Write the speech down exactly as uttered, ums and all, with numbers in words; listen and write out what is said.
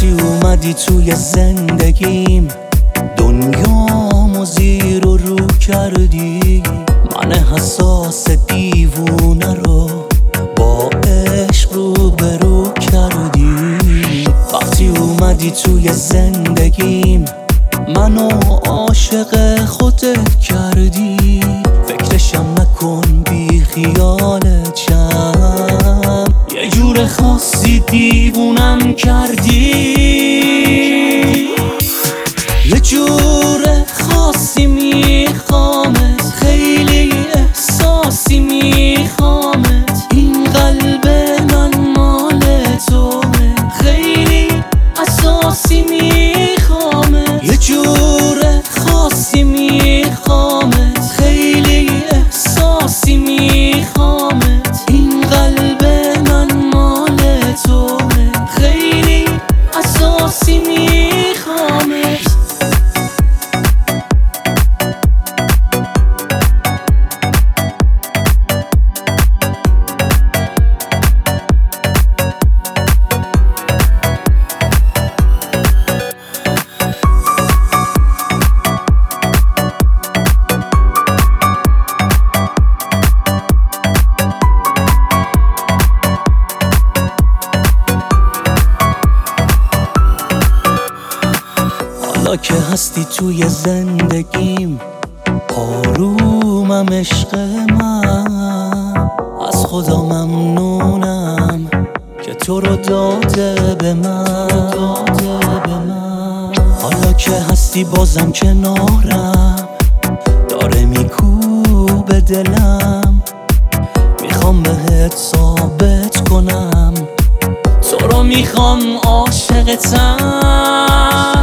وقتی اومدی توی زندگیم دنیامو زیر و رو کردی، من حساس دیوونه رو با عشق رو برو کردی. وقتی اومدی توی زندگیم منو عاشق خودت کردی، فکرشم نکن بی خیالتم، یه جور خاصی دیوونم کردی، یه جور خاصی میخوامت، خیلی احساسی میخوامت، این قلب من مال توه، خیلی اساسی میخوامت، یه جور خاصی میخوامت، خیلی احساسی میخوامت، این قلب من مال توه، خیلی اساسی میخوامت. حالا که هستی توی زندگیم آرومم عشق من، از خدا ممنونم که تو رو داده به من. حالا که هستی بازم کنارم، داره میکوبه دلم، میخوام بهت ثابت کنم تو رو میخوام، عاشقتم.